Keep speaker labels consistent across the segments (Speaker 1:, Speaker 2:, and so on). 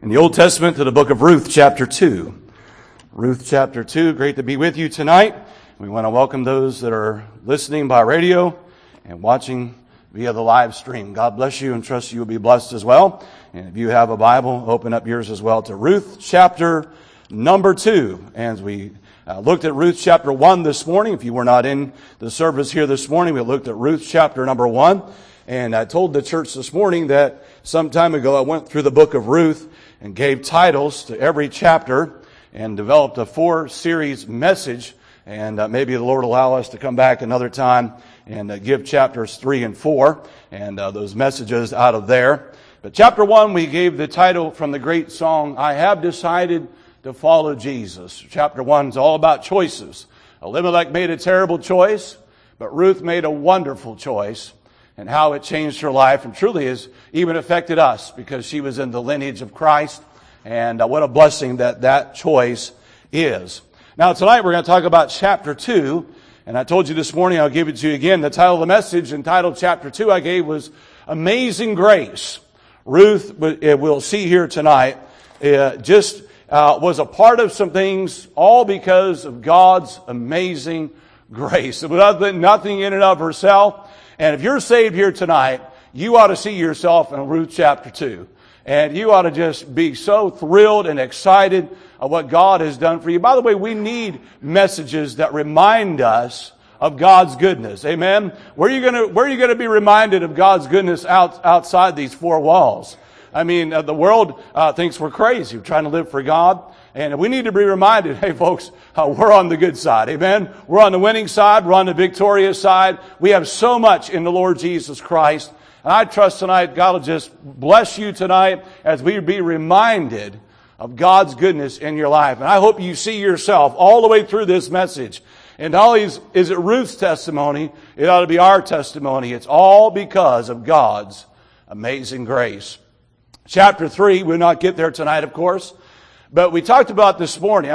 Speaker 1: in the Old Testament to the book of Ruth, chapter 2. Ruth, chapter 2, great to be with you tonight. We want to welcome those that are listening by radio and watching via the live stream. God bless you and trust you will be blessed as well. And if you have a Bible, open up yours as well to Ruth, chapter number 2. As we looked at Ruth, chapter 1 this morning. If you were not in the service here this morning, we looked at Ruth, chapter number 1. And I told the church this morning that some time ago I went through the book of Ruth and gave titles to every chapter and developed a 4-series message. And maybe the Lord will allow us to come back another time and give chapters 3 and 4 and those messages out of there. But chapter 1, we gave the title from the great song, I Have Decided to Follow Jesus. Chapter 1 is all about choices. Elimelech made a terrible choice, but Ruth made a wonderful choice, and how it changed her life and truly has even affected us because she was in the lineage of Christ. And what a blessing that choice is. Now tonight we're going to talk about chapter 2. And I told you this morning, I'll give it to you again. The title of the message entitled chapter 2 I gave was Amazing Grace. Ruth, we'll see here tonight, was a part of some things all because of God's amazing grace. It was nothing in and of herself. And if you're saved here tonight, you ought to see yourself in Ruth chapter 2. And you ought to just be so thrilled and excited of what God has done for you. By the way, we need messages that remind us of God's goodness. Amen? Where are you gonna be reminded of God's goodness outside these four walls? I mean, the world thinks we're crazy. We're trying to live for God. And we need to be reminded, hey folks, we're on the good side. Amen? We're on the winning side. We're on the victorious side. We have so much in the Lord Jesus Christ. And I trust tonight God will just bless you tonight as we be reminded of God's goodness in your life. And I hope you see yourself all the way through this message. And not only is it Ruth's testimony, it ought to be our testimony. It's all because of God's amazing grace. Chapter 3, we'll not get there tonight, of course. But we talked about this morning.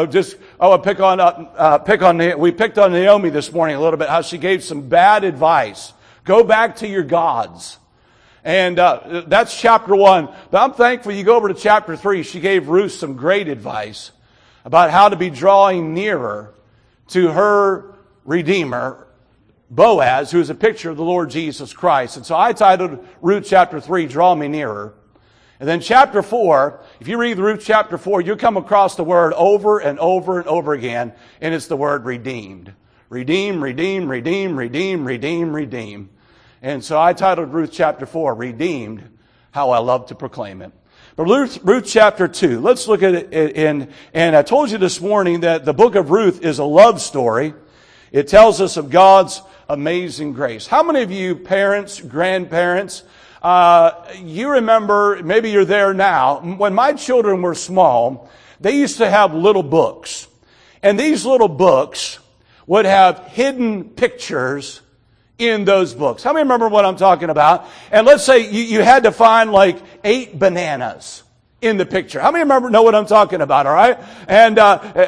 Speaker 1: We picked on Naomi this morning a little bit, how she gave some bad advice. Go back to your gods. And that's chapter 1. But I'm thankful you go over to chapter 3. She gave Ruth some great advice about how to be drawing nearer to her Redeemer, Boaz, who is a picture of the Lord Jesus Christ. And so I titled Ruth chapter 3, Draw Me Nearer. And then chapter 4, if you read Ruth chapter 4, you'll come across the word over and over and over again, and it's the word redeemed. Redeem, redeem, redeem, redeem, redeem, redeem. And so I titled Ruth chapter 4, Redeemed, How I Love to Proclaim It. But Ruth chapter 2, let's look at it and I told you this morning that the book of Ruth is a love story. It tells us of God's amazing grace. How many of you parents, grandparents, you remember, maybe you're there now, when my children were small, they used to have little books. And these little books would have hidden pictures in those books. How many remember what I'm talking about? And let's say you had to find like 8 bananas in the picture. How many know what I'm talking about, all right? And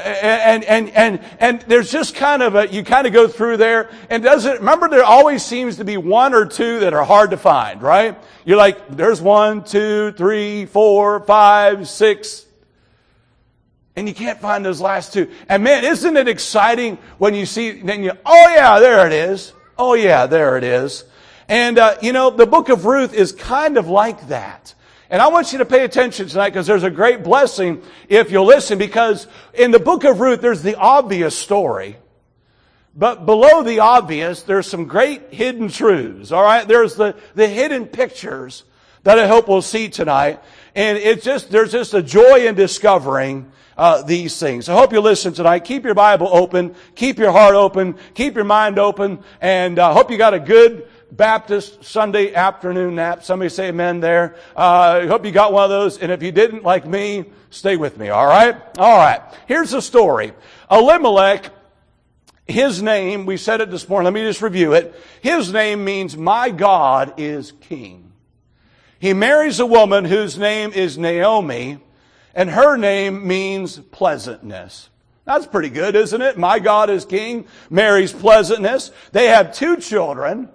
Speaker 1: there's just kind of you kind of go through there, and remember there always seems to be 1 or 2 that are hard to find, right? You're like, there's 1, 2, 3, 4, 5, 6, and you can't find those last 2. And man, isn't it exciting when you see, oh yeah, there it is. Oh yeah, there it is. And the book of Ruth is kind of like that. And I want you to pay attention tonight because there's a great blessing if you'll listen, because in the book of Ruth there's the obvious story. But below the obvious there's some great hidden truths, all right? There's the hidden pictures that I hope we'll see tonight. And there's just a joy in discovering these things. I hope you listen tonight. Keep your Bible open. Keep your heart open. Keep your mind open. And I hope you got a good Baptist Sunday afternoon nap. Somebody say amen there. I hope you got one of those. And if you didn't, like me, stay with me. All right? All right. Here's the story. Elimelech, his name, we said it this morning. Let me just review it. His name means my God is king. He marries a woman whose name is Naomi, and her name means pleasantness. That's pretty good, isn't it? My God is king, marries pleasantness. They have 2 children.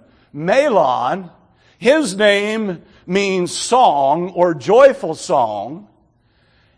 Speaker 1: Mahlon, his name means song or joyful song.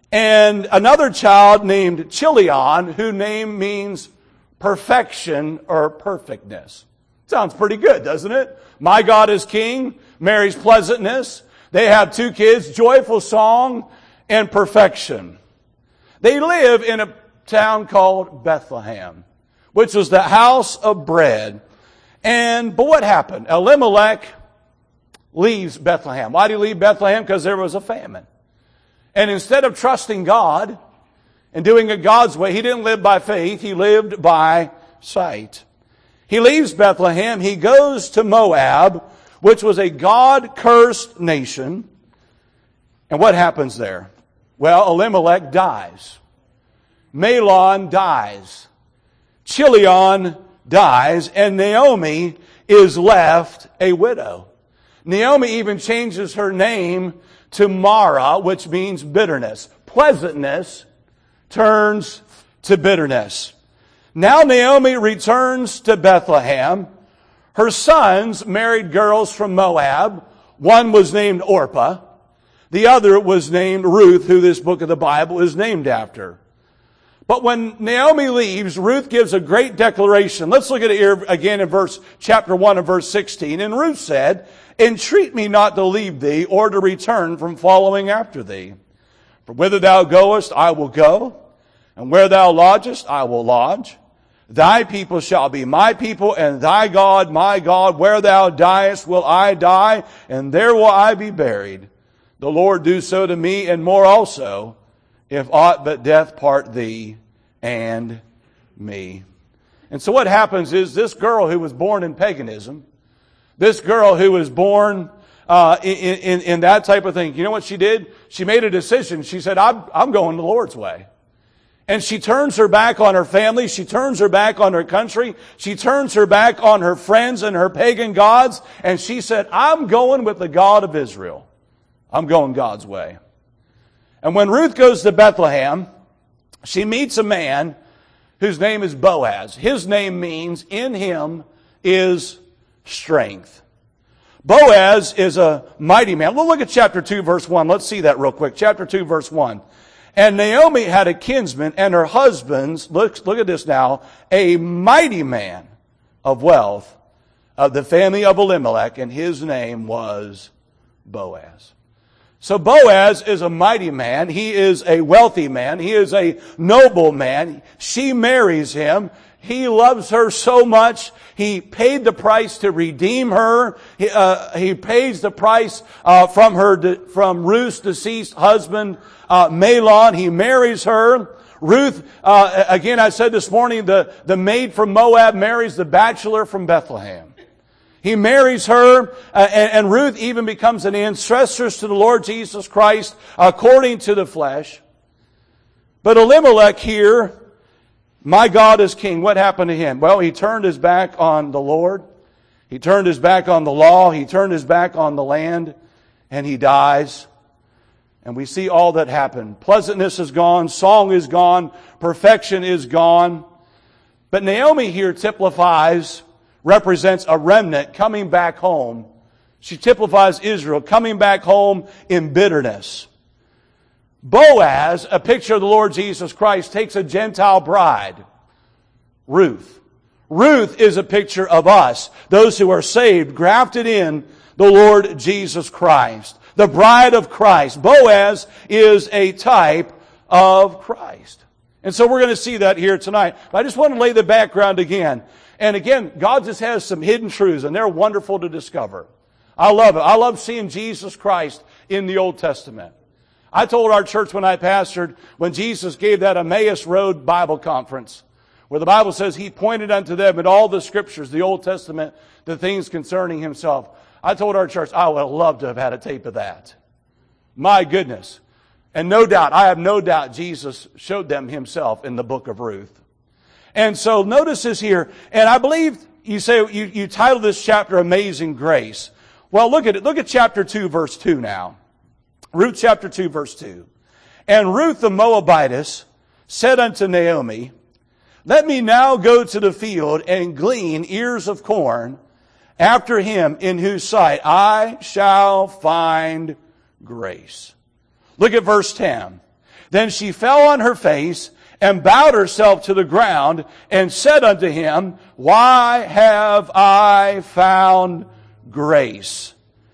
Speaker 1: and another child named Chilion, whose name means perfection or perfectness. Sounds pretty good, doesn't it? My God is King, Mary's pleasantness. They have 2 kids, joyful song and perfection. They live in a town called Bethlehem, which was the house of bread. But what happened? Elimelech leaves Bethlehem. Why did he leave Bethlehem? Because there was a famine. And instead of trusting God and doing it God's way, he didn't live by faith, he lived by sight. He leaves Bethlehem, he goes to Moab, which was a God-cursed nation. And what happens there? Well, Elimelech dies. Mahlon dies. Chilion dies. And Naomi is left a widow. Naomi even changes her name to Mara, which means bitterness. Pleasantness turns to bitterness. Now Naomi returns to Bethlehem. Her sons married girls from Moab. One was named Orpah. The other was named Ruth, who this book of the Bible is named after. But when Naomi leaves, Ruth gives a great declaration. Let's look at it here again in chapter 1 and verse 16. And Ruth said, "Entreat me not to leave thee, or to return from following after thee. For whither thou goest, I will go, and where thou lodgest, I will lodge. Thy people shall be my people, and thy God my God. Where thou diest will I die, and there will I be buried. The Lord do so to me, and more also, if aught but death part thee and me." And so what happens is this girl who was born in paganism, this girl who was born in that type of thing, you know what she did? She made a decision. She said, I'm going the Lord's way. And she turns her back on her family. She turns her back on her country. She turns her back on her friends and her pagan gods. And she said, I'm going with the God of Israel. I'm going God's way. And when Ruth goes to Bethlehem, she meets a man whose name is Boaz. His name means in him is strength. Boaz is a mighty man. We'll look at chapter 2, verse 1. Let's see that real quick. Chapter 2, verse 1. And Naomi had a kinsman, and her husband's, look at this now, a mighty man of wealth of the family of Elimelech, and his name was Boaz. So Boaz is a mighty man. He is a wealthy man. He is a noble man. She marries him. He loves her so much. He paid the price to redeem her. He pays the price from Ruth's deceased husband, Mahlon. He marries her. Ruth, again, I said this morning, the maid from Moab marries the bachelor from Bethlehem. He marries her, and Ruth even becomes an ancestress to the Lord Jesus Christ according to the flesh. But Elimelech here, my God is king. What happened to him? Well, he turned his back on the Lord. He turned his back on the law. He turned his back on the land, and he dies. And we see all that happened. Pleasantness is gone. Song is gone. Perfection is gone. But Naomi here represents a remnant coming back home. She typifies Israel coming back home in bitterness. Boaz, a picture of the Lord Jesus Christ, takes a Gentile bride, Ruth. Ruth is a picture of us, those who are saved, grafted in the Lord Jesus Christ, the bride of Christ. Boaz is a type of Christ. And so we're going to see that here tonight. But I just want to lay the background again. And again, God just has some hidden truths, and they're wonderful to discover. I love it. I love seeing Jesus Christ in the Old Testament. I told our church when I pastored, when Jesus gave that Emmaus Road Bible conference, where the Bible says He pointed unto them in all the Scriptures, the Old Testament, the things concerning Himself. I told our church, I would have loved to have had a tape of that. My goodness. And no doubt, I have no doubt Jesus showed them Himself in the book of Ruth. And so notice this here, and I believe you say, you titled this chapter Amazing Grace. Well, look at it. Look at chapter 2, verse 2 now. Ruth chapter 2, verse 2. And Ruth the Moabitess said unto Naomi, Let me now go to the field and glean ears of corn after him in whose sight I shall find grace. Look at verse 10. Then she fell on her face and bowed herself to the ground and said unto him, Why have I found grace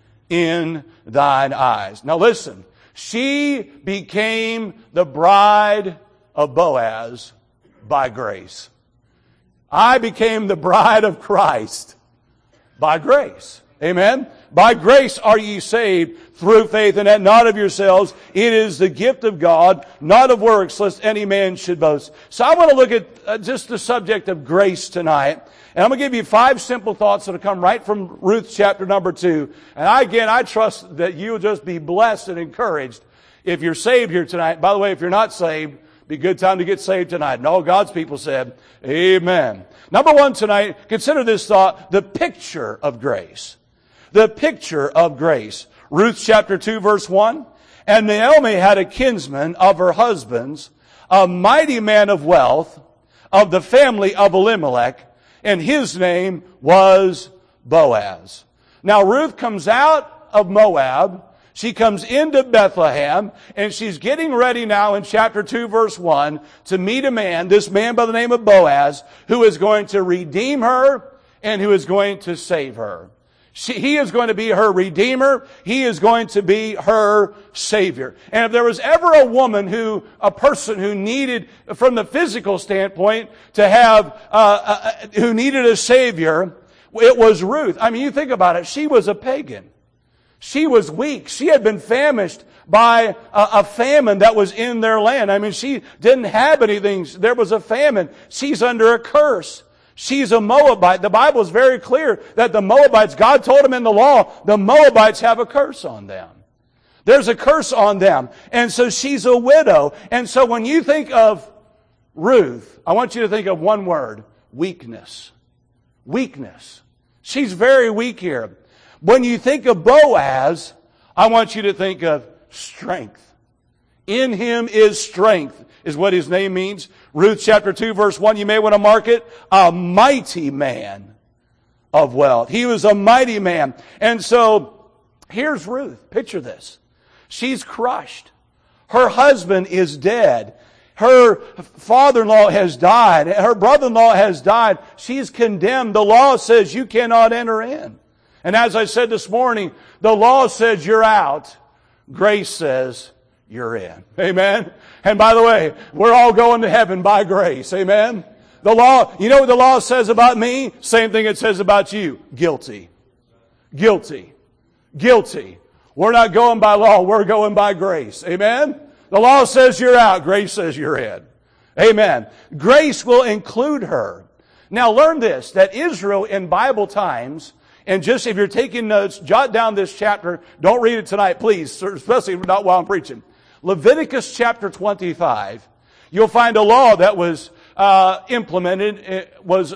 Speaker 1: in thine eyes? Now listen, she became the bride of Boaz by grace. I became the bride of Christ by grace. Amen? By grace are ye saved through faith, and that not of yourselves. It is the gift of God, not of works, lest any man should boast. So I want to look at just the subject of grace tonight. And I'm going to give you 5 simple thoughts that will come right from Ruth chapter number 2. And I trust that you'll just be blessed and encouraged if you're saved here tonight. By the way, if you're not saved, be a good time to get saved tonight. And all God's people said, amen. Number 1 tonight, consider this thought, the picture of grace. The picture of grace. Ruth chapter 2 verse 1. And Naomi had a kinsman of her husband's, a mighty man of wealth, of the family of Elimelech, and his name was Boaz. Now Ruth comes out of Moab. She comes into Bethlehem, and she's getting ready now in chapter 2 verse 1 to meet a man, this man by the name of Boaz, who is going to redeem her and who is going to save her. He is going to be her Redeemer. He is going to be her Savior. And if there was ever a person who needed, from the physical standpoint, to have, who needed a Savior, it was Ruth. I mean, you think about it. She was a pagan. She was weak. She had been famished by a famine that was in their land. I mean, she didn't have anything. There was a famine. She's under a curse. She's a Moabite. The Bible is very clear that the Moabites, God told them in the law, the Moabites have a curse on them. There's a curse on them. And so she's a widow. And so when you think of Ruth, I want you to think of one word, weakness. Weakness. She's very weak here. When you think of Boaz, I want you to think of strength. In him is strength, is what his name means. Ruth chapter 2 verse 1, you may want to mark it. A mighty man of wealth. He was a mighty man. And so, here's Ruth. Picture this. She's crushed. Her husband is dead. Her father-in-law has died. Her brother-in-law has died. She's condemned. The law says you cannot enter in. And as I said this morning, the law says you're out. Grace says you're in. Amen? And by the way, we're all going to heaven by grace. Amen? The law, you know what the law says about me? Same thing it says about you. Guilty. Guilty. Guilty. We're not going by law, we're going by grace. Amen? The law says you're out, grace says you're in. Amen. Grace will include her. Now learn this, that Israel in Bible times, and just if you're taking notes, jot down this chapter. Don't read it tonight, please, especially not while I'm preaching. Leviticus chapter 25, you'll find a law that was implemented. It was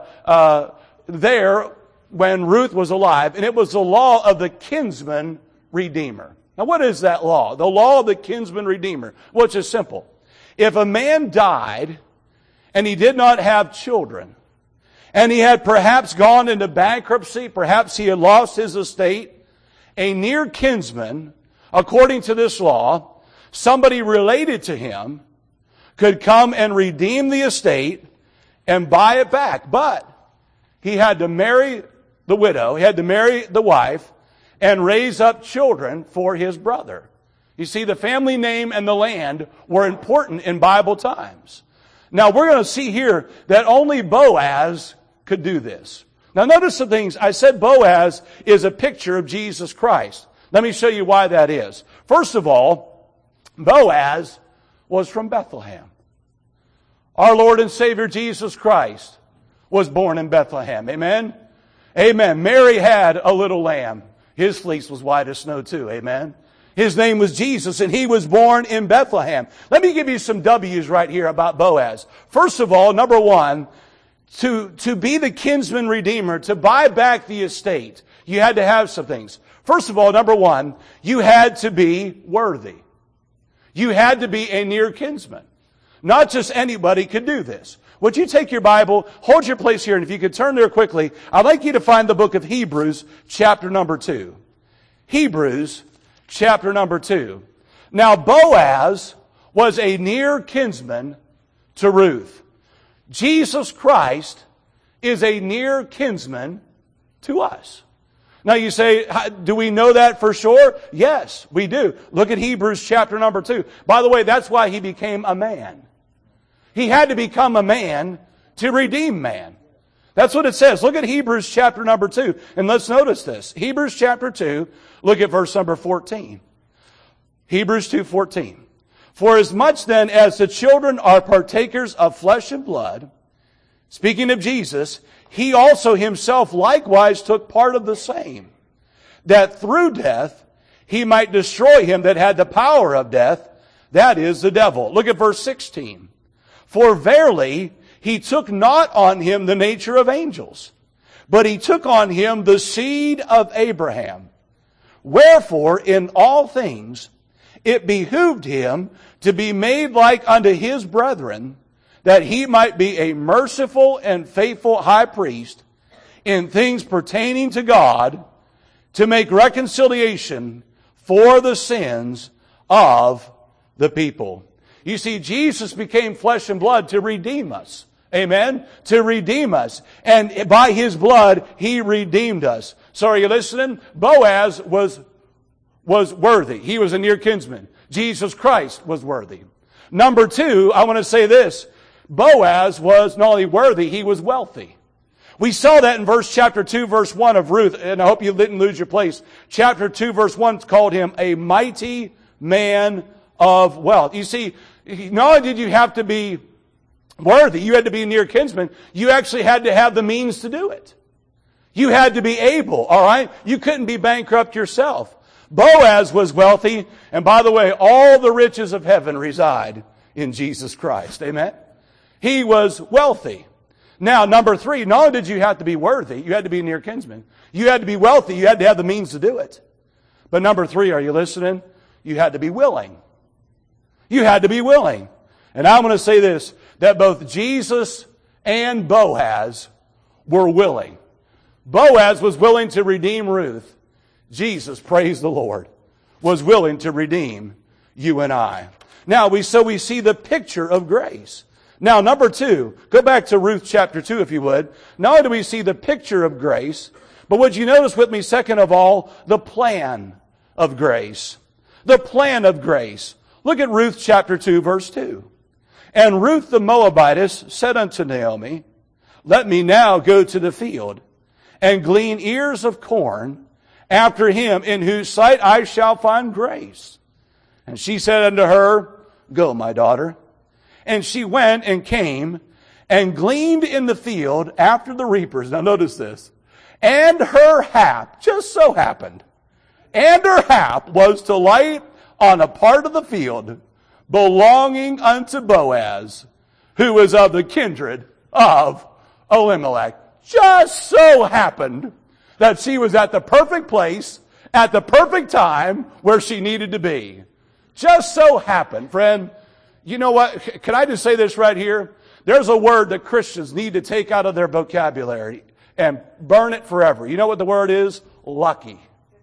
Speaker 1: there when Ruth was alive, and it was the law of the kinsman redeemer. Now what is that law? The law of the kinsman redeemer. Well, it's just simple. If a man died and he did not have children, and he had perhaps gone into bankruptcy, perhaps he had lost his estate, a near kinsman, according to this law, somebody related to him, could come and redeem the estate and buy it back. But he had to marry the widow, he had to marry the wife, and raise up children for his brother. You see, the family name and the land were important in Bible times. Now we're going to see here that only Boaz could do this. Now notice the things. I said Boaz is a picture of Jesus Christ. Let me show you why that is. First of all, Boaz was from Bethlehem. Our Lord and Savior Jesus Christ was born in Bethlehem. Amen? Amen. Mary had a little lamb. His fleece was white as snow too. Amen? His name was Jesus, and he was born in Bethlehem. Let me give you some W's right here about Boaz. First of all, number one, to be the kinsman redeemer, to buy back the estate, you had to have some things. First of all, number one, you had to be worthy. You had to be a near kinsman. Not just anybody could do this. Would you take your Bible, hold your place here, and if you could turn there quickly, I'd like you to find the book of Hebrews, chapter number 2. Hebrews, chapter number 2. Now, Boaz was a near kinsman to Ruth. Jesus Christ is a near kinsman to us. Now you say, do we know that for sure? Yes, we do. Look at Hebrews chapter number 2. By the way, that's why He became a man. He had to become a man to redeem man. That's what it says. Look at Hebrews chapter number 2. And let's notice this. Hebrews chapter 2, look at verse number 14. Hebrews 2:14. For as much then as the children are partakers of flesh and blood, speaking of Jesus, He also Himself likewise took part of the same, that through death He might destroy him that had the power of death, that is, the devil. Look at verse 16. For verily He took not on Him the nature of angels, but He took on Him the seed of Abraham. Wherefore in all things it behooved Him to be made like unto His brethren, that He might be a merciful and faithful high priest in things pertaining to God, to make reconciliation for the sins of the people. You see, Jesus became flesh and blood to redeem us. Amen? To redeem us. And by His blood, He redeemed us. So are you listening? Boaz was worthy. He was a near kinsman. Jesus Christ was worthy. Number two, I want to say this. Boaz was not only worthy, he was wealthy. We saw that in chapter 2, verse 1 of Ruth, and I hope you didn't lose your place. Chapter 2, verse 1 called him a mighty man of wealth. You see, not only did you have to be worthy, you had to be a near kinsman, you actually had to have the means to do it. You had to be able, all right? You couldn't be bankrupt yourself. Boaz was wealthy, and by the way, all the riches of heaven reside in Jesus Christ. Amen? He was wealthy. Now, number three, not only did you have to be worthy, you had to be a near kinsman. You had to be wealthy, you had to have the means to do it. But number three, are you listening? You had to be willing. You had to be willing. And I'm going to say this, that both Jesus and Boaz were willing. Boaz was willing to redeem Ruth. Jesus, praise the Lord, was willing to redeem you and I. Now, we see the picture of grace. Now, number two, go back to Ruth chapter 2 if you would. Not only do we see the picture of grace, but would you notice with me, second of all, the plan of grace. The plan of grace. Look at Ruth chapter 2, verse 2. And Ruth the Moabitess said unto Naomi, Let me now go to the field, and glean ears of corn after him in whose sight I shall find grace. And she said unto her, Go, my daughter. And she went and came and gleaned in the field after the reapers. Now notice this. And her hap, just so happened, and her hap was to light on a part of the field belonging unto Boaz, who was of the kindred of Elimelech. Just so happened that she was at the perfect place, at the perfect time where she needed to be. Just so happened, friend. You know what? Can I just say this right here? There's a word that Christians need to take out of their vocabulary and burn it forever. You know what the word is? Lucky.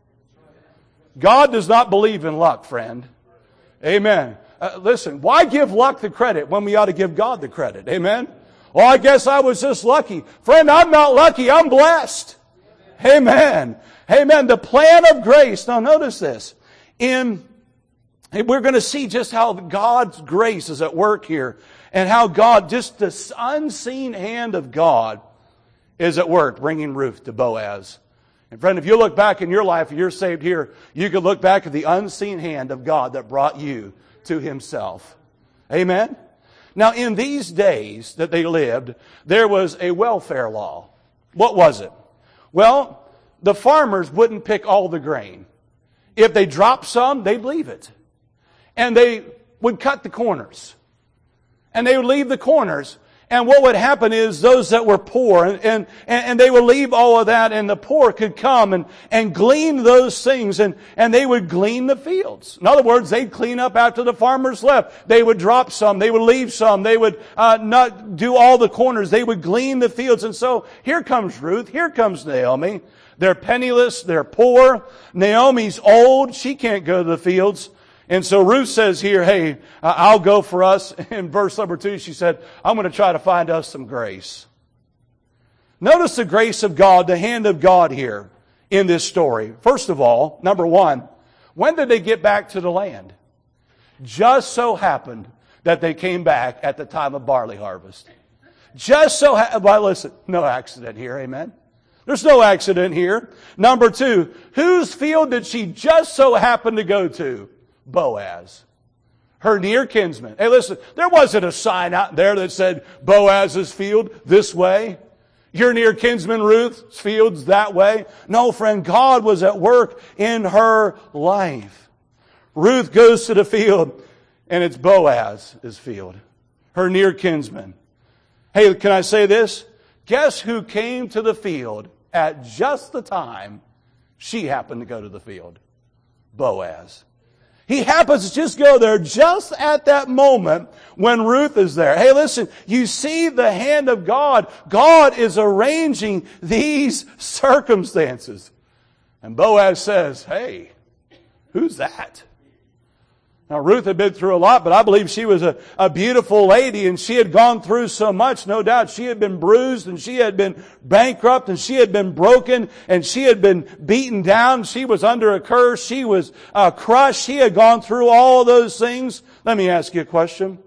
Speaker 1: God does not believe in luck, friend. Amen. Listen, why give luck the credit when we ought to give God the credit? Amen. Well, I guess I was just lucky. Friend, I'm not lucky. I'm blessed. Amen. Amen. The plan of grace. Now notice this. We're going to see just how God's grace is at work here. And how God, just the unseen hand of God is at work bringing Ruth to Boaz. And friend, if you look back in your life and you're saved here, you can look back at the unseen hand of God that brought you to Himself. Amen? Now, in these days that they lived, there was a welfare law. What was it? Well, the farmers wouldn't pick all the grain. If they dropped some, they'd leave it. And they would cut the corners. And they would leave the corners. And what would happen is those that were poor, and they would leave all of that, and the poor could come and glean those things, and they would glean the fields. In other words, they'd clean up after the farmers left. They would drop some, they would leave some, they would not do all the corners, they would glean the fields. And so here comes Ruth, here comes Naomi. They're penniless, they're poor. Naomi's old, she can't go to the fields. And so Ruth says here, hey, I'll go for us. In verse number 2, she said, I'm going to try to find us some grace. Notice the grace of God, the hand of God here in this story. First of all, number 1, when did they get back to the land? Just so happened that they came back at the time of barley harvest. Just so happened, well, listen, no accident here, amen? There's no accident here. Number 2, whose field did she just so happen to go to? Boaz. Her near kinsman. Hey, listen, there wasn't a sign out there that said Boaz's field this way. Your near kinsman Ruth's field's that way. No, friend, God was at work in her life. Ruth goes to the field, and it's Boaz's field. Her near kinsman. Hey, can I say this? Guess who came to the field at just the time she happened to go to the field? Boaz. He happens to just go there just at that moment when Ruth is there. Hey, listen, you see the hand of God. God is arranging these circumstances. And Boaz says, hey, who's that? Now, Ruth had been through a lot, but I believe she was a beautiful lady, and she had gone through so much, no doubt. She had been bruised, and she had been bankrupt, and she had been broken, and she had been beaten down. She was under a curse. She was crushed. She had gone through all those things. Let me ask you a question.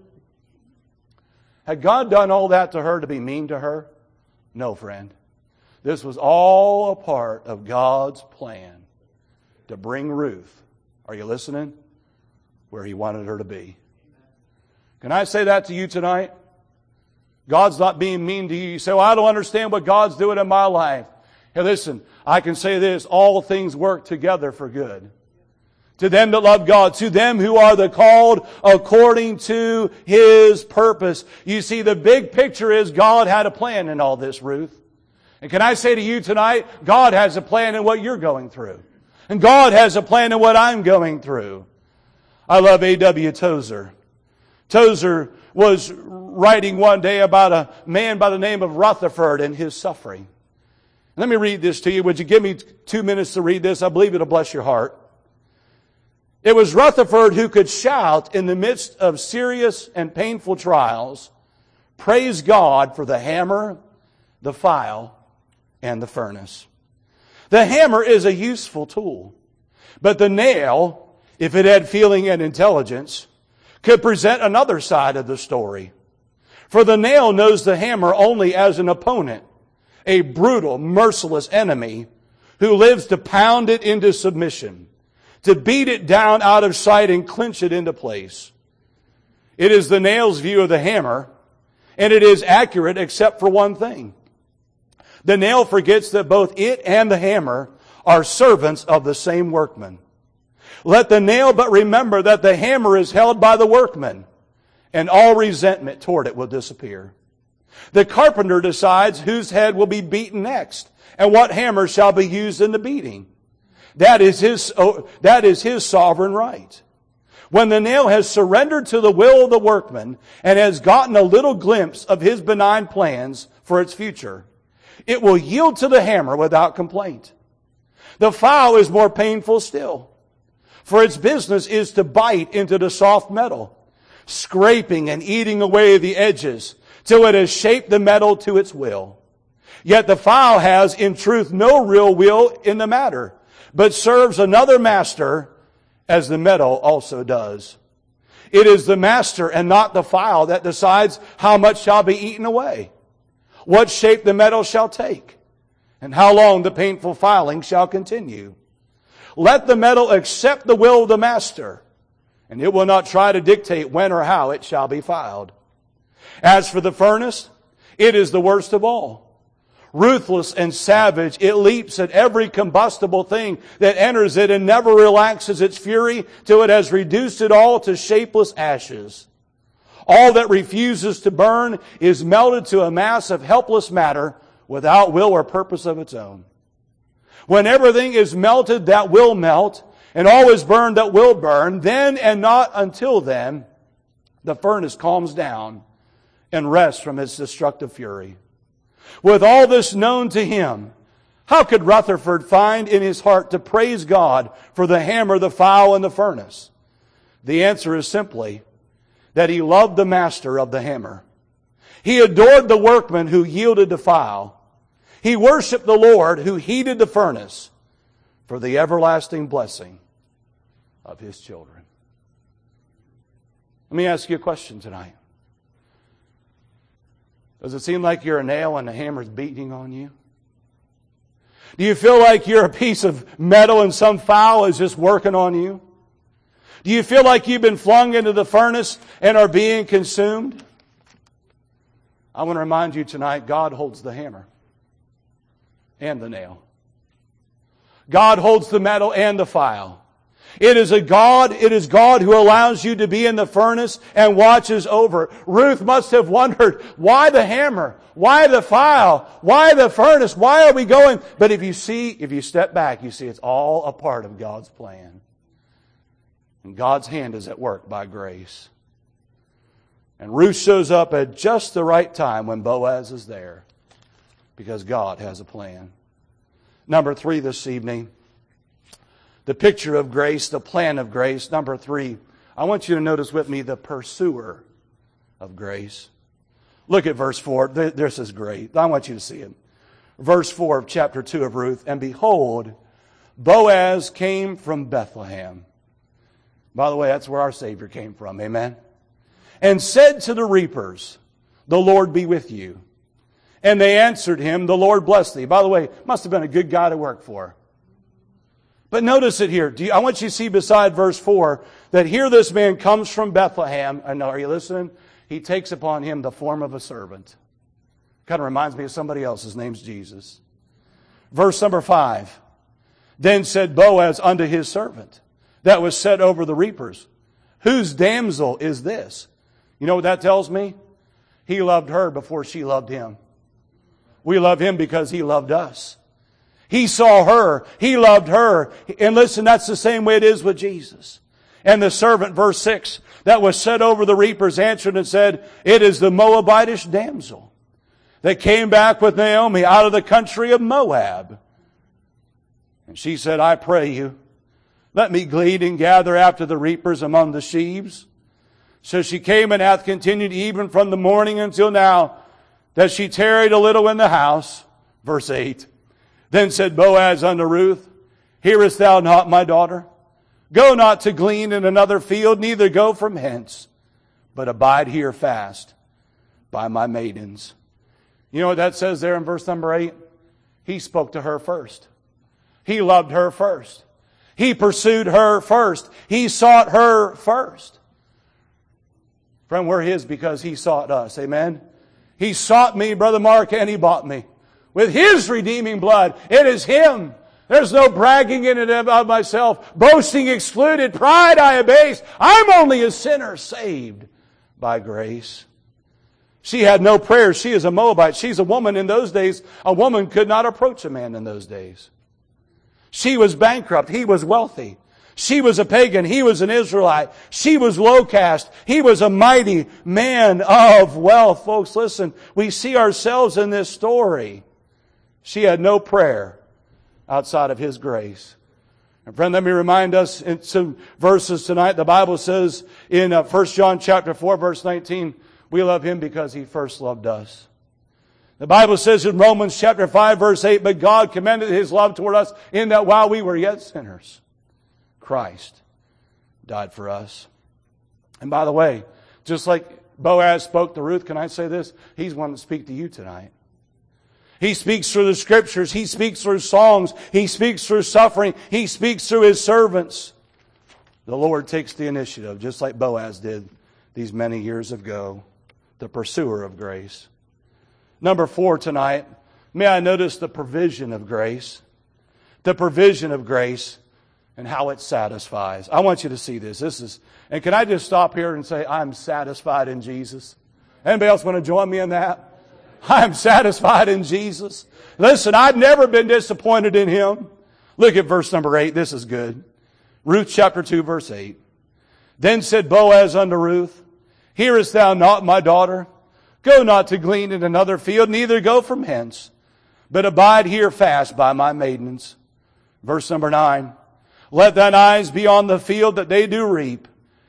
Speaker 1: Had God done all that to her to be mean to her? No, friend. This was all a part of God's plan to bring Ruth. Are you listening? Where He wanted her to be. Can I say that to you tonight? God's not being mean to you. You say, well, I don't understand what God's doing in my life. Hey, listen, I can say this, all things work together for good. To them that love God, to them who are the called according to His purpose. You see, the big picture is God had a plan in all this, Ruth. And can I say to you tonight, God has a plan in what you're going through. And God has a plan in what I'm going through. I love A.W. Tozer. Tozer was writing one day about a man by the name of Rutherford and his suffering. Let me read this to you. Would you give me 2 minutes to read this? I believe it'll bless your heart. It was Rutherford who could shout in the midst of serious and painful trials, praise God for the hammer, the file, and the furnace. The hammer is a useful tool, but the nail, if it had feeling and intelligence, could present another side of the story. For the nail knows the hammer only as an opponent, a brutal, merciless enemy who lives to pound it into submission, to beat it down out of sight and clinch it into place. It is the nail's view of the hammer, and it is accurate except for one thing. The nail forgets that both it and the hammer are servants of the same workman. Let the nail but remember that the hammer is held by the workman, and all resentment toward it will disappear. The carpenter decides whose head will be beaten next, and what hammer shall be used in the beating. That is his sovereign right. When the nail has surrendered to the will of the workman and has gotten a little glimpse of his benign plans for its future, it will yield to the hammer without complaint. The file is more painful still, for its business is to bite into the soft metal, scraping and eating away the edges till it has shaped the metal to its will. Yet the file has, in truth, no real will in the matter, but serves another master as the metal also does. It is the master and not the file that decides how much shall be eaten away, what shape the metal shall take, and how long the painful filing shall continue. Let the metal accept the will of the master, and it will not try to dictate when or how it shall be filed. As for the furnace, it is the worst of all. Ruthless and savage, it leaps at every combustible thing that enters it and never relaxes its fury till it has reduced it all to shapeless ashes. All that refuses to burn is melted to a mass of helpless matter without will or purpose of its own. When everything is melted that will melt, and all is burned that will burn, then and not until then, the furnace calms down and rests from its destructive fury. With all this known to him, how could Rutherford find in his heart to praise God for the hammer, the file, and the furnace? The answer is simply that he loved the master of the hammer. He adored the workman who yielded the file. He worshiped the Lord who heated the furnace for the everlasting blessing of His children. Let me ask you a question tonight. Does it seem like you're a nail and the hammer's beating on you? Do you feel like you're a piece of metal and some file is just working on you? Do you feel like you've been flung into the furnace and are being consumed? I want to remind you tonight, God holds the hammer and the nail. God holds the metal and the file. It is God who allows you to be in the furnace and watches over. Ruth must have wondered, why the hammer? Why the file? Why the furnace? Why are we going? But if you step back, you see it's all a part of God's plan. And God's hand is at work by grace. And Ruth shows up at just the right time when Boaz is there, because God has a plan. Number 3 this evening, the picture of grace, the plan of grace. Number 3, I want you to notice with me the pursuer of grace. Look at verse 4. This is great. I want you to see it. Verse 4 of chapter 2 of Ruth. And behold, Boaz came from Bethlehem. By the way, that's where our Savior came from. Amen. And said to the reapers, the Lord be with you. And they answered him, the Lord bless thee. By the way, must have been a good guy to work for. But notice it here. I want you to see beside verse 4 that here this man comes from Bethlehem. And are you listening? He takes upon him the form of a servant. Kind of reminds me of somebody else. His name's Jesus. Verse number 5. Then said Boaz unto his servant that was set over the reapers, whose damsel is this? You know what that tells me? He loved her before she loved him. We love him because he loved us. He saw her. He loved her. And listen, that's the same way it is with Jesus. And the servant, verse 6, that was set over the reapers answered and said, it is the Moabitish damsel that came back with Naomi out of the country of Moab. And she said, I pray you, let me glean and gather after the reapers among the sheaves. So she came and hath continued even from the morning until now, that she tarried a little in the house. Verse 8. Then said Boaz unto Ruth, hearest thou not, my daughter? Go not to glean in another field, neither go from hence, but abide here fast by my maidens. You know what that says there in verse number 8? He spoke to her first. He loved her first. He pursued her first. He sought her first. Friend, we're His because He sought us. Amen? He sought me, Brother Mark, and He bought me. With His redeeming blood. It is Him. There's no bragging in it about myself. Boasting excluded. Pride I abase. I'm only a sinner saved by grace. She had no prayers. She is a Moabite. She's a woman in those days. A woman could not approach a man in those days. She was bankrupt. He was wealthy. She was a pagan. He was an Israelite. She was low caste. He was a mighty man of wealth. Folks, listen. We see ourselves in this story. She had no prayer outside of His grace. And friend, let me remind us in some verses tonight. The Bible says in 1 John chapter 4, verse 19, we love Him because He first loved us. The Bible says in Romans chapter 5, verse 8, but God commended His love toward us in that while we were yet sinners, Christ died for us. And by the way, just like Boaz spoke to Ruth, can I say this? He's one to speak to you tonight. He speaks through the Scriptures. He speaks through songs. He speaks through suffering. He speaks through His servants. The Lord takes the initiative, just like Boaz did these many years ago. The pursuer of grace. Number 4 tonight, may I notice the provision of grace. The provision of grace and how it satisfies. I want you to see this. And can I just stop here and say, I'm satisfied in Jesus? Anybody else want to join me in that? I'm satisfied in Jesus. Listen, I've never been disappointed in Him. Look at verse number 8. This is good. Ruth chapter 2, verse 8. Then said Boaz unto Ruth, hearest thou not, my daughter? Go not to glean in another field, neither go from hence, but abide here fast by my maidens. Verse number 9. Let thine eyes be on the field that they do reap,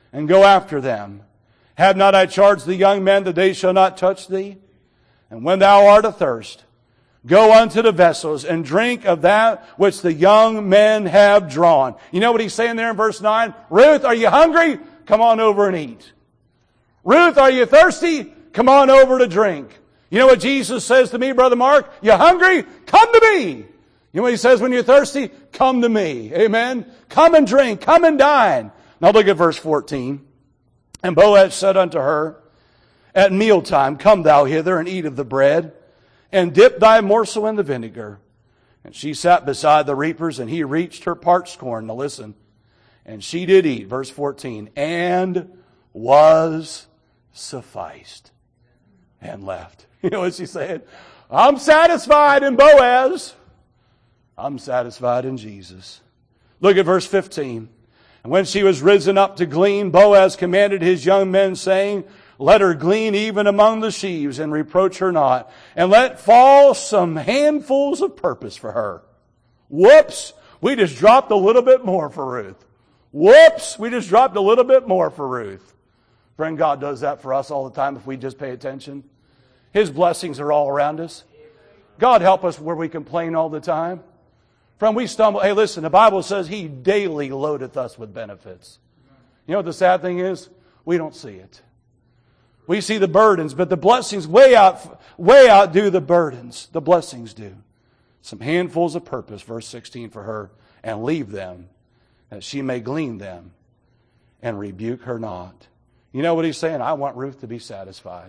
Speaker 1: and go after them. Have not I charged the young men that they shall not touch thee? And when thou art athirst, go unto the vessels and drink of that which the young men have drawn. You know what he's saying there in verse 9? Ruth, are you hungry? Come on over and eat. Ruth, are you thirsty? Come on over to drink. You know what Jesus says to me, Brother Mark? You hungry? Come to me. You know what he says when you're thirsty? Come to me. Amen? Come and drink. Come and dine. Now look at verse 14. And Boaz said unto her, at mealtime, come thou hither and eat of the bread, and dip thy morsel in the vinegar. And she sat beside the reapers, and he reached her parched corn. Now listen. And she did eat, verse 14, and was sufficed, and left. You know what she's saying? I'm satisfied in Boaz. I'm satisfied in Jesus. Look at verse 15. And when she was risen up to glean, Boaz commanded his young men, saying, let her glean even among the sheaves, and reproach her not. And let fall some handfuls of purpose for her. Whoops! We just dropped a little bit more for Ruth. Whoops! We just dropped a little bit more for Ruth. Friend, God does that for us all the time if we just pay attention. His blessings are all around us. God help us where we complain all the time. Friend, we stumble. Hey, listen, the Bible says He daily loadeth us with benefits. You know what the sad thing is? We don't see it. We see the burdens, but the blessings way outdo the burdens. The blessings do. Some handfuls of purpose, verse 16 for her, and leave them, that she may glean them, and rebuke her not. You know what he's saying? I want Ruth to be satisfied.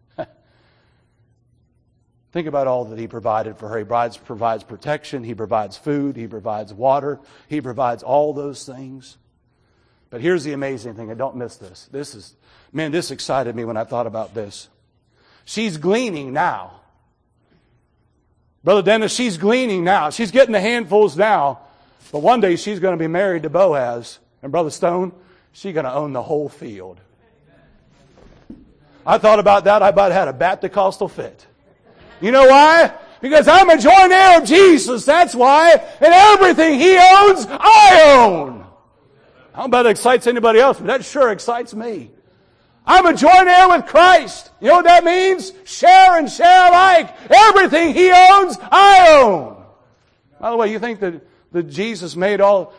Speaker 1: Think about all that he provided for her. He provides protection. He provides food. He provides water. He provides all those things. But here's the amazing thing, and don't miss this. This excited me when I thought about this. She's gleaning now. Brother Dennis, she's gleaning now. She's getting the handfuls now. But one day she's going to be married to Boaz. And Brother Stone, she's going to own the whole field. I thought about that. I about had a Baptist fit. You know why? Because I'm a joint heir of Jesus. That's why. And everything He owns, I own. I don't know if that excites anybody else, but that sure excites me. I'm a joint heir with Christ. You know what that means? Share and share alike. Everything He owns, I own. By the way, you think that Jesus made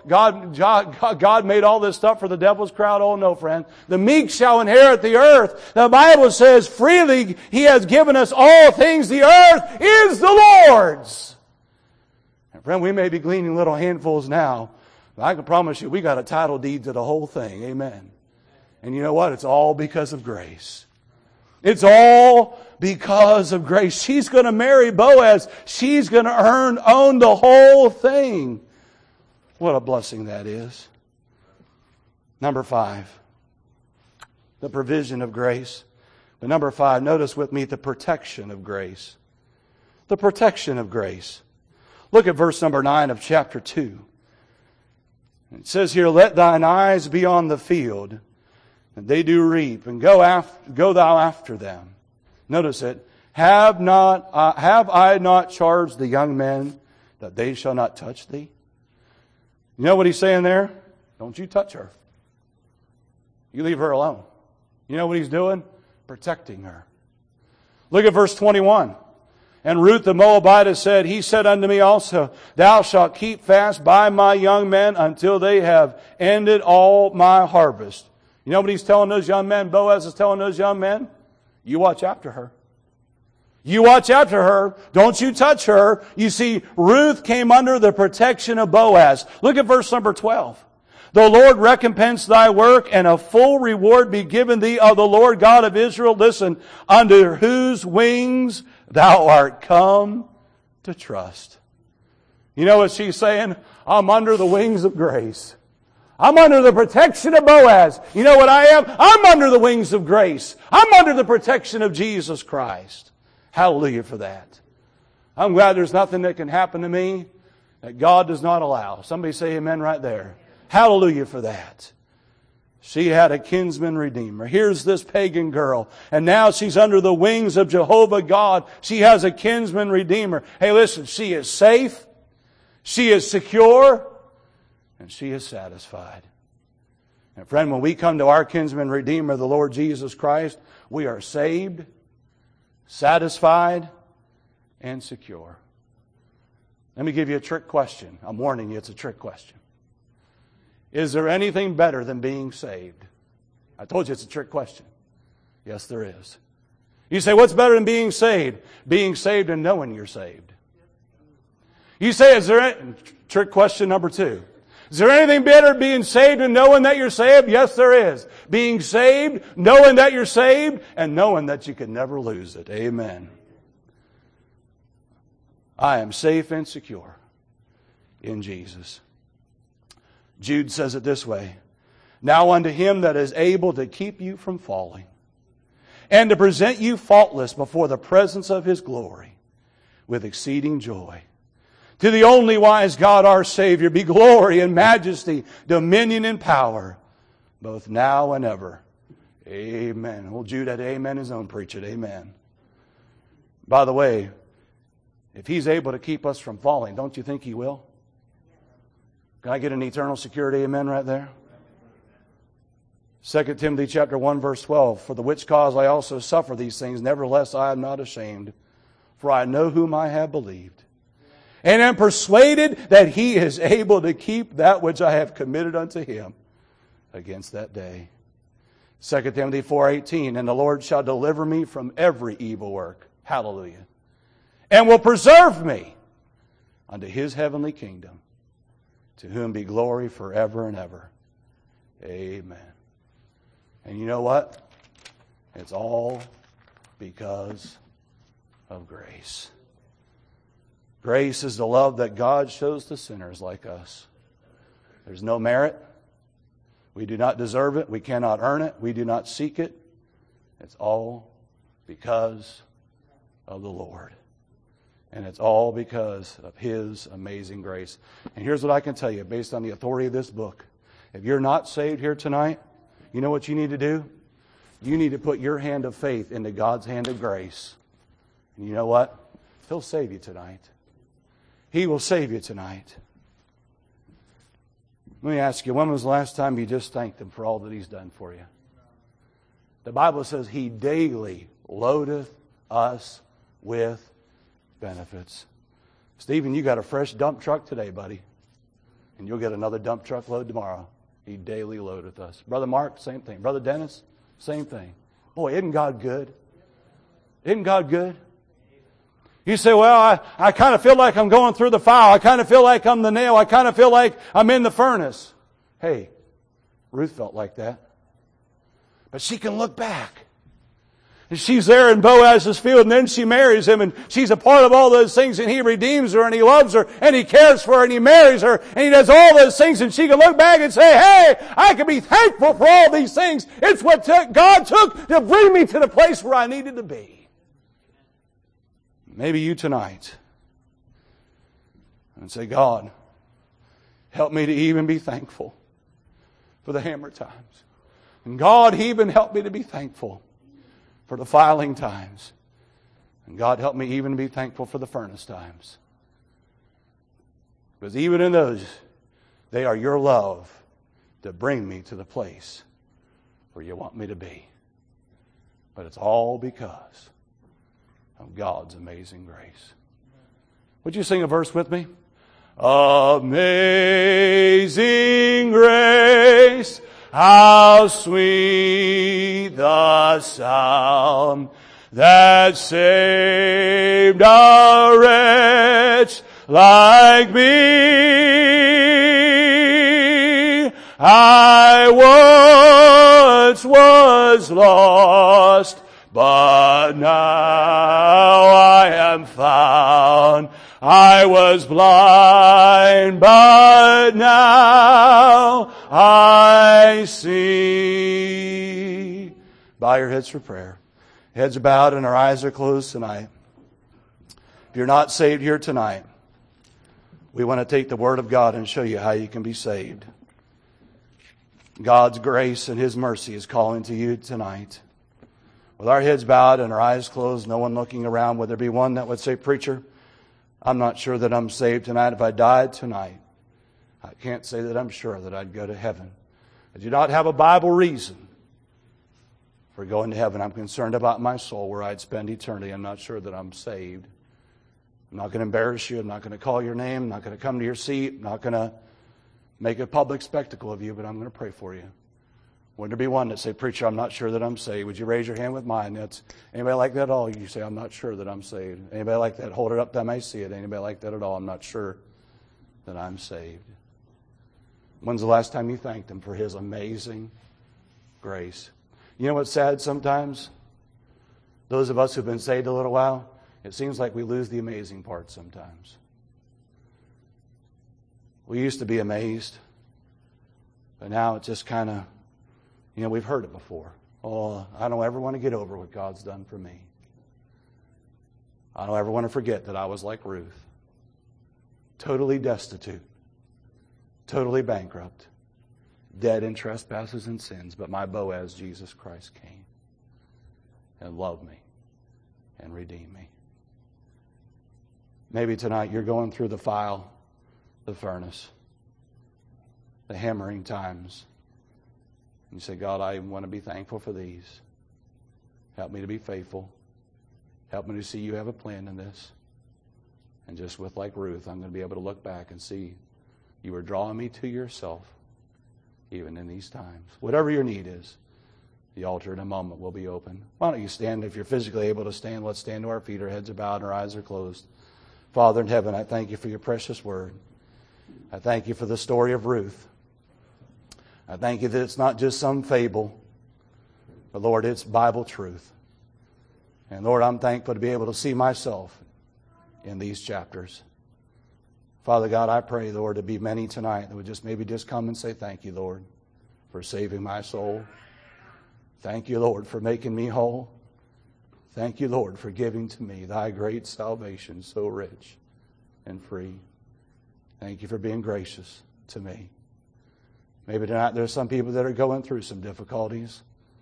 Speaker 1: God made all this stuff for the devil's crowd? Oh no, friend. The meek shall inherit the earth. The Bible says freely He has given us all things. The earth is the Lord's. And friend, we may be gleaning little handfuls now, but I can promise you we got a title deed to the whole thing. Amen. And you know what? It's all because of grace. It's all because of grace. She's going to marry Boaz. She's going to own the whole thing. What a blessing that is. Number 5. The provision of grace. But number 5, notice with me the protection of grace. The protection of grace. Look at verse number 9 of chapter 2. It says here, let thine eyes be on the field, and they do reap, and go thou after them. Notice it. Have I not charged the young men that they shall not touch thee? You know what he's saying there? Don't you touch her. You leave her alone. You know what he's doing? Protecting her. Look at verse 21. And Ruth the Moabitess said, He said unto me also, Thou shalt keep fast by my young men until they have ended all my harvest. You know what he's telling those young men? Boaz is telling those young men? You watch after her. You watch after her. Don't you touch her. You see, Ruth came under the protection of Boaz. Look at verse number 12. The Lord recompense thy work, and a full reward be given thee of the Lord God of Israel. Listen, under whose wings thou art come to trust. You know what she's saying? I'm under the wings of grace. I'm under the protection of Boaz. You know what I am? I'm under the wings of grace. I'm under the protection of Jesus Christ. Hallelujah for that. I'm glad there's nothing that can happen to me that God does not allow. Somebody say amen right there. Hallelujah for that. She had a kinsman redeemer. Here's this pagan girl, and now she's under the wings of Jehovah God. She has a kinsman redeemer. Hey, listen, she is safe, she is secure, and she is satisfied. And friend, when we come to our kinsman redeemer, the Lord Jesus Christ, we are saved, satisfied, and secure. Let me give you a trick question. I'm warning you, it's a trick question. Is there anything better than being saved? I told you it's a trick question. Yes, there is. You say, what's better than being saved? Being saved and knowing you're saved. You say, is there trick question number 2. Is there anything better than being saved and knowing that you're saved? Yes, there is. Being saved, knowing that you're saved, and knowing that you can never lose it. Amen. I am safe and secure in Jesus. Jude says it this way. Now unto Him that is able to keep you from falling, and to present you faultless before the presence of His glory with exceeding joy. To the only wise God our Savior be glory and majesty, dominion and power, both now and ever. Amen. Well, Jude had amen his own, preach it. Amen. By the way, if He's able to keep us from falling, don't you think He will? Can I get an eternal security amen right there? 2 Timothy chapter 1 verse 12. For the which cause I also suffer these things, nevertheless I am not ashamed, for I know whom I have believed, and am persuaded that He is able to keep that which I have committed unto Him against that day. 2 Timothy 4:18. And the Lord shall deliver me from every evil work. Hallelujah. And will preserve me unto His heavenly kingdom, to whom be glory forever and ever. Amen. And you know what? It's all because of grace. Grace is the love that God shows to sinners like us. There's no merit. We do not deserve it. We cannot earn it. We do not seek it. It's all because of the Lord. And it's all because of His amazing grace. And here's what I can tell you based on the authority of this book. If you're not saved here tonight, you know what you need to do? You need to put your hand of faith into God's hand of grace. And you know what? He'll save you tonight. He will save you tonight. Let me ask you, when was the last time you just thanked Him for all that He's done for you? The Bible says He daily loadeth us with benefits. Stephen, you got a fresh dump truck today, buddy. And you'll get another dump truck load tomorrow. He daily loadeth us. Brother Mark, same thing. Brother Dennis, same thing. Boy, isn't God good? Isn't God good? You say, well, I kind of feel like I'm going through the fire. I kind of feel like I'm the nail. I kind of feel like I'm in the furnace. Hey, Ruth felt like that. But she can look back. And she's there in Boaz's field, and then she marries him, and she's a part of all those things, and he redeems her, and he loves her, and he cares for her, and he marries her, and he does all those things, and she can look back and say, hey, I can be thankful for all these things. It's what God took to bring me to the place where I needed to be. Maybe you tonight, and say, God, help me to even be thankful for the hammer times. And God, even help me to be thankful for the filing times. And God, help me even to be thankful for the furnace times. Because even in those, they are your love to bring me to the place where you want me to be. But it's all because of God's amazing grace. Would you sing a verse with me? Amazing grace, how sweet the sound that saved a wretch like me. I once was lost, but now I am found. I was blind, but now I see. Bow your heads for prayer. Heads are bowed and our eyes are closed tonight. If you're not saved here tonight, we want to take the Word of God and show you how you can be saved. God's grace and His mercy is calling to you tonight. With our heads bowed and our eyes closed, no one looking around, would there be one that would say, preacher, I'm not sure that I'm saved tonight. If I died tonight, I can't say that I'm sure that I'd go to heaven. I do not have a Bible reason for going to heaven. I'm concerned about my soul, where I'd spend eternity. I'm not sure that I'm saved. I'm not going to embarrass you. I'm not going to call your name. I'm not going to come to your seat. I'm not going to make a public spectacle of you, but I'm going to pray for you. Wouldn't there be one that say, "Preacher, I'm not sure that I'm saved"? Would you raise your hand with mine? That's anybody like that at all? You say, "I'm not sure that I'm saved." Anybody like that? Hold it up that I may see it. Anybody like that at all? I'm not sure that I'm saved. When's the last time you thanked Him for His amazing grace? You know what's sad sometimes? Those of us who've been saved a little while, it seems like we lose the amazing part sometimes. We used to be amazed, but now it's just kind of, we've heard it before. Oh, I don't ever want to get over what God's done for me. I don't ever want to forget that I was like Ruth. Totally destitute. Totally bankrupt. Dead in trespasses and sins. But my Boaz, Jesus Christ, came and loved me and redeemed me. Maybe tonight you're going through the fire, the furnace, the hammering times. You say, "God, I want to be thankful for these. Help me to be faithful. Help me to see you have a plan in this." And just with like Ruth, I'm going to be able to look back and see you were drawing me to yourself even in these times. Whatever your need is, the altar in a moment will be open. Why don't you stand? If you're physically able to stand, let's stand to our feet. Our heads are bowed and our eyes are closed. Father in heaven, I thank you for your precious word. I thank you for the story of Ruth. I thank you that it's not just some fable, but Lord, it's Bible truth. And Lord, I'm thankful to be able to see myself in these chapters. Father God, I pray, Lord, to be many tonight that would maybe just come and say, "Thank you, Lord, for saving my soul. Thank you, Lord, for making me whole. Thank you, Lord, for giving to me thy great salvation, so rich and free. Thank you for being gracious to me." Maybe tonight there's some people that are going through some difficulties.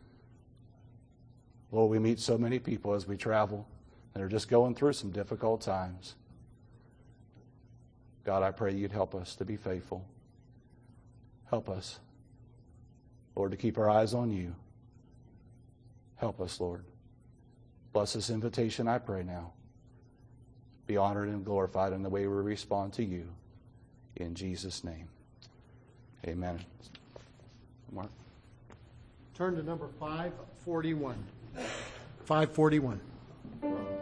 Speaker 1: Lord, we meet so many people as we travel that are just going through some difficult times. God, I pray you'd help us to be faithful. Help us, Lord, to keep our eyes on you. Help us, Lord. Bless this invitation, I pray now. Be honored and glorified in the way we respond to you. In Jesus' name. Amen. Mark.
Speaker 2: Turn to number 541. 541.